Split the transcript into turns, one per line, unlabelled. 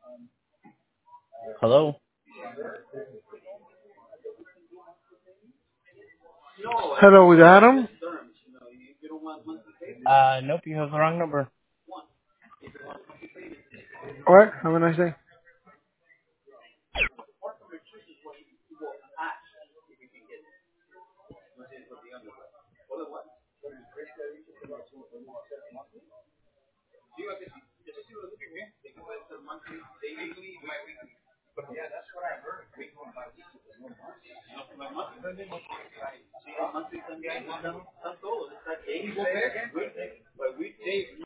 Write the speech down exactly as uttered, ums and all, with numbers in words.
Hello?
Hello, with Adam.
Uh, nope, you have the wrong number.
All right, have a nice day.